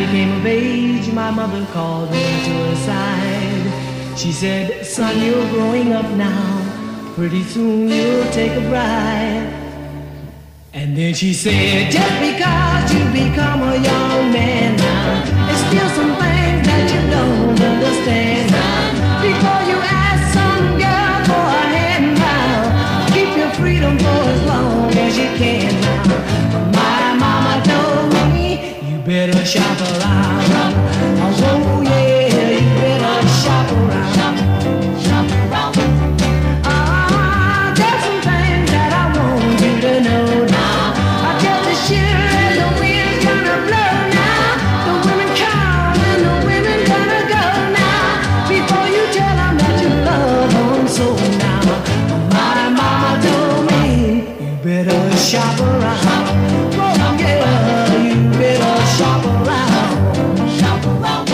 came of age, my mother called me to her side. She said, son, you're growing up now. Pretty soon you'll take a bride. And then she said, just because you become a young man now, there's still some things that you don't understand now. Before you ask some girl for a hand now, keep your freedom for as long as you can now. My mama told me, you better shop around. Oh yeah, you better shop around. Shop around. There's some things that I want you to know now. I just as sure as the wind's gonna blow now, the women come and the women gonna go now. Before you tell them that you love them so now. My mama told me, you better shop around. Oh yeah, you better shop around. Shop around.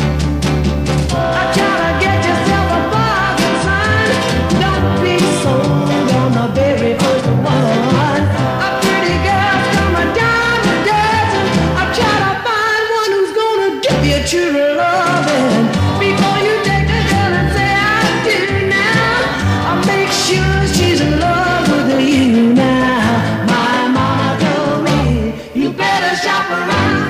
I try to get yourself a bargain, son. Don't be sold on the very first one. A pretty girl's come a dime a dozen. I try to find one who's gonna give you true loving. Before you take the girl and say I do now, I'll make sure she's in love with you now. My mama told me, you better shop around.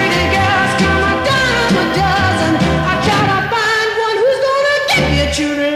Children